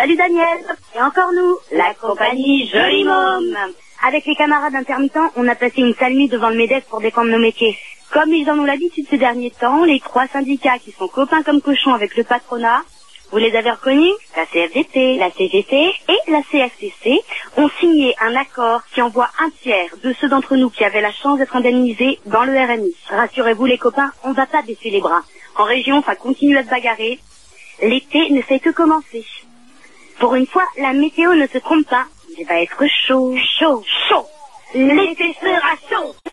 Salut Daniel. Et encore nous, la compagnie Joli Môme. Avec les camarades intermittents, on a passé une sale nuit devant le MEDEF pour défendre nos métiers. Comme ils en ont l'habitude ces derniers temps, les 3 syndicats qui sont copains comme cochons avec le patronat, vous les avez reconnus? La CFDT, la CGT et la CFTC ont signé un accord qui envoie un tiers de ceux d'entre nous qui avaient la chance d'être indemnisés dans le RMI. Rassurez-vous les copains, on va pas baisser les bras. En région, ça continue à se bagarrer. L'été ne fait que commencer. Pour une fois, la météo ne se trompe pas. Il va être chaud, chaud, chaud. L'été sera chaud.